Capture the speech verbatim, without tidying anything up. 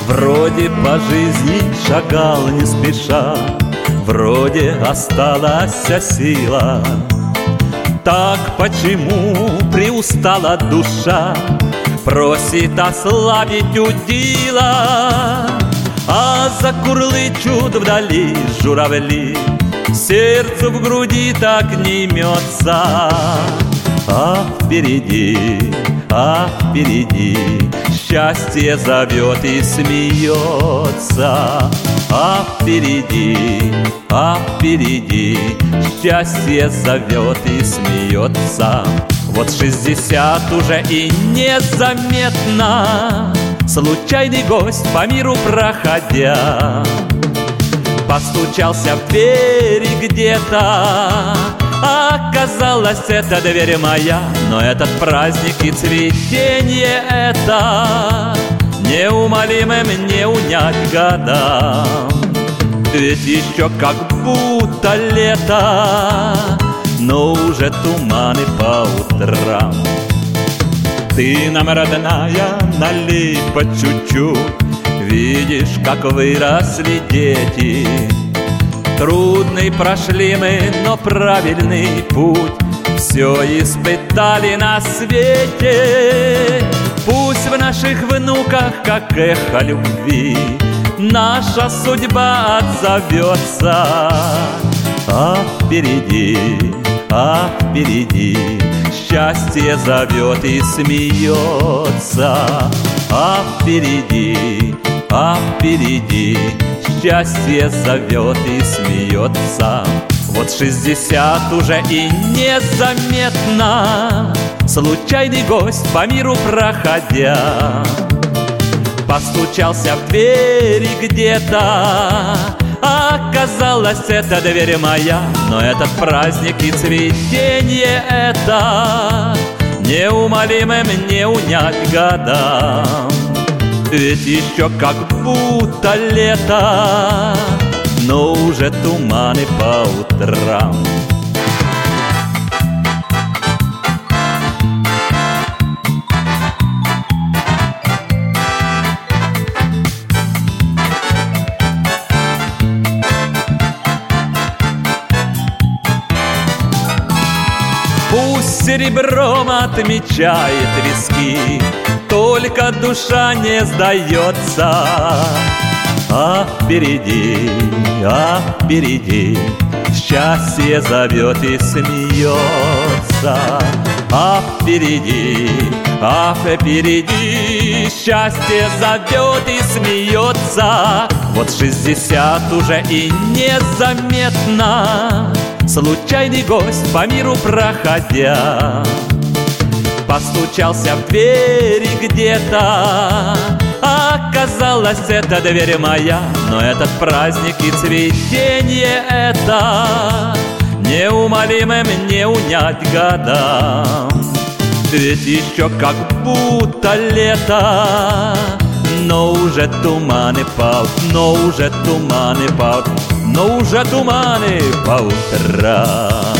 Вроде по жизни шагал не спеша, вроде осталась сила. Так почему приустала душа, просит ослабить удила? А закурлычут вдали журавли, сердце в груди так не имется. А впереди, а впереди счастье зовет и смеется. А впереди, а впереди счастье зовет и смеется. Вот шестьдесят уже и незаметно случайный гость по миру проходя постучался в двери где-то. Оказалось, это дверь моя, но этот праздник и цветение это неумолимым не унять годам. Ведь еще как будто лето, но уже туманы по утрам. Ты нам, родная, налей по чуть-чуть, видишь, как выросли дети. Трудный прошли мы, но правильный путь все испытали на свете. Пусть в наших внуках, как эхо любви, наша судьба отзовется. А впереди, а впереди счастье зовет и смеется. А впереди, а впереди счастье зовет и смеется. Вот шестьдесят уже и незаметно случайный гость по миру проходя постучался в двери где-то. Оказалось, это дверь моя, но этот праздник и цветение это неумолимым не унять годам. Ведь еще как будто лето, но уже туманы по утрам. Пусть серебром отмечает виски, только душа не сдается. А впереди, а впереди счастье зовет и смеется. А впереди, а впереди счастье зовет и смеется. Вот шестьдесят уже и незаметно случайный гость по миру проходя постучался в двери где-то. Оказалось, это дверь моя, но этот праздник и цветение это неумолимым не унять годам. Ведь еще как будто лето, но уже туманы по, но уже туманы по, но уже туманы по утрам.